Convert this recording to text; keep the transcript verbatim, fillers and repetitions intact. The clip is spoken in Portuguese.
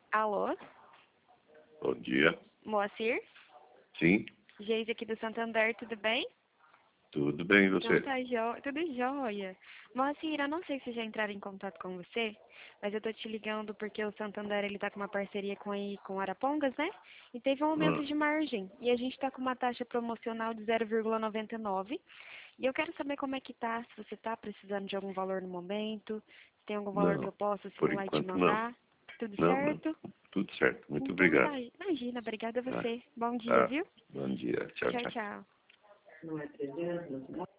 Alô? Bom dia. Moacir? Sim, Geise aqui do Santander, tudo bem? tudo bem, e Então você? tá jó... tudo jóia. Moacir, eu não sei se já entraram em contato com você, mas eu tô te ligando porque o Santander ele tá com uma parceria com, aí, com Arapongas, né? E teve um aumento Hum, de margem. E a gente tá com uma taxa promocional de zero vírgula noventa e nove. E eu quero saber como é que tá, se você tá precisando de algum valor no momento, se tem algum valor que eu não, possa por simular e te enquanto não. mandar. Tudo Não, não, certo? tudo certo. Muito Então tá. obrigado. Imagina, obrigada a Tá, você. Bom dia, tá. viu? Bom dia. Tchau, Tchau, tchau. tchau.